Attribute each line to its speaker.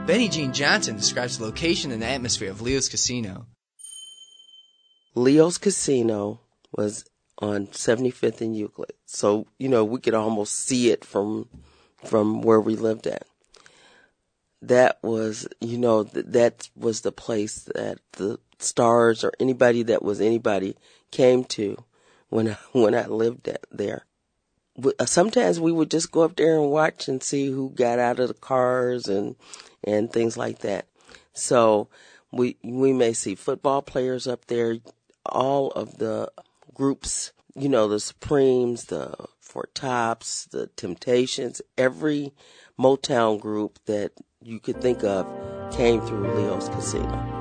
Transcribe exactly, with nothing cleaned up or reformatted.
Speaker 1: Benny Jean Johnson describes the location and atmosphere of Leo's Casino.
Speaker 2: Leo's Casino was on seventy-fifth and Euclid. So, you know, we could almost see it from from where we lived at. That was, you know, th- that was the place that the stars or anybody that was anybody came to when I, when I lived at, there. Sometimes we would just go up there and watch and see who got out of the cars and and things like that. So we we may see football players up there, all of the groups, you know, the Supremes, the Four Tops, the Temptations, every Motown group that you could think of came through Leo's Casino.